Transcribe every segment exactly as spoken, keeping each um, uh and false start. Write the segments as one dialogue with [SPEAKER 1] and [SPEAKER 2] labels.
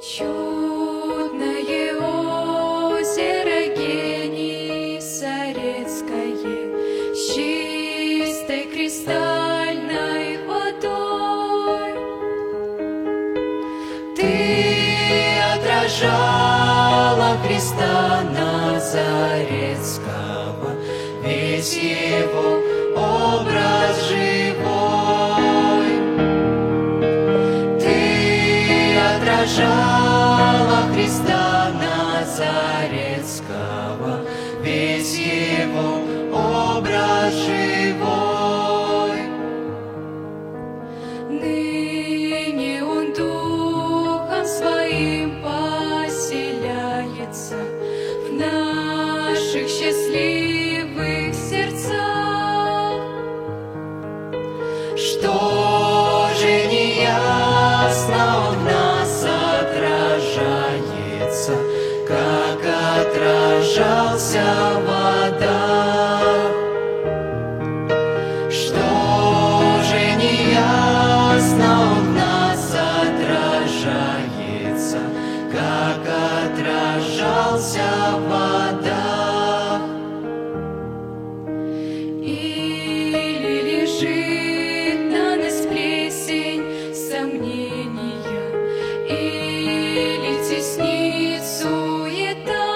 [SPEAKER 1] Чудное озеро Генисарецкое с чистой кристальной водой. Ты отражала Христа Назарецкого, весь его образ живой. Ты отражала Христа Назарецкого, весь его образ живой. Ныне он Духом Своим поселяется в наших счастливых сердцах. Что же неясно он в нас отражается, как отражался в водах? Что же неясно он в нас отражается, как отражался в водах? Или лежит на нас плесень сомнения, или теснит суета,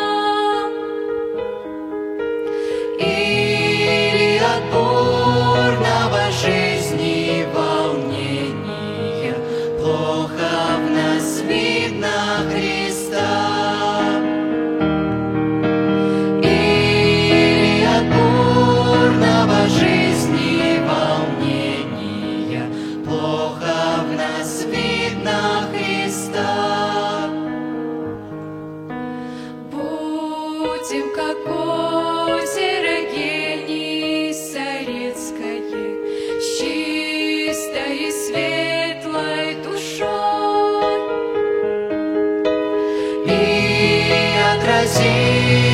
[SPEAKER 1] или от бурного жизни волнения плохо в нас видно Христа. Или от бурного жизни волнения плохо в нас видно Христа. Будем как озеро Генисарецкое с чистой и светлой душой, и отразим